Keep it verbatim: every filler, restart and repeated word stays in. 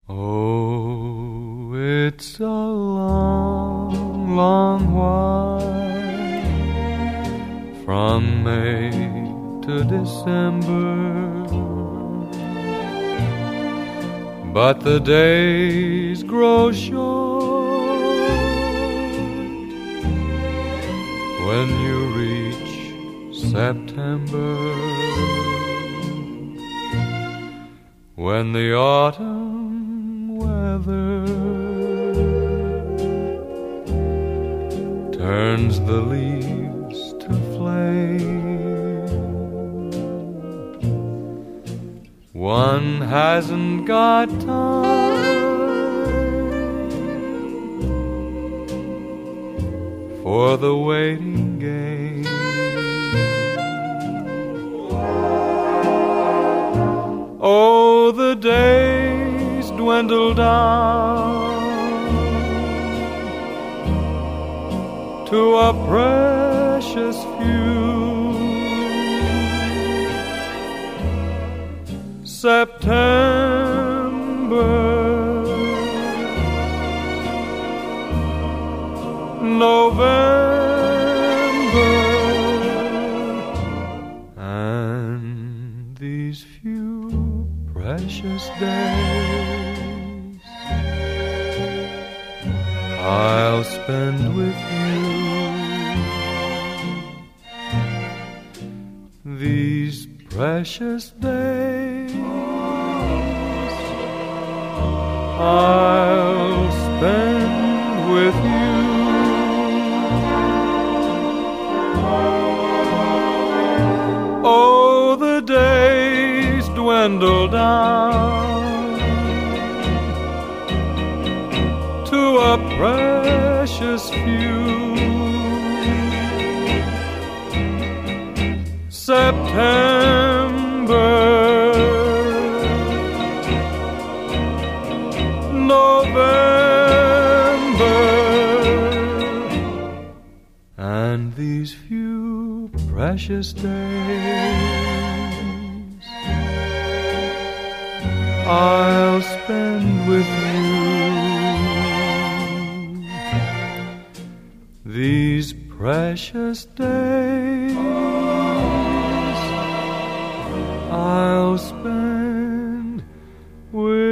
Oh, it's a long, long while from May to December, but the days grow short when you reach September, when the autumn weather turns the leaves to flame. One hasn't got time for the waiting game. Oh, the days dwindle down to a precious few. September, November, and these few precious days I'll spend with you. These precious days I'll spend with you. Oh, the days dwindle down to a precious few. September, November, and these few precious days I'll spend with you. These precious days I'll spend with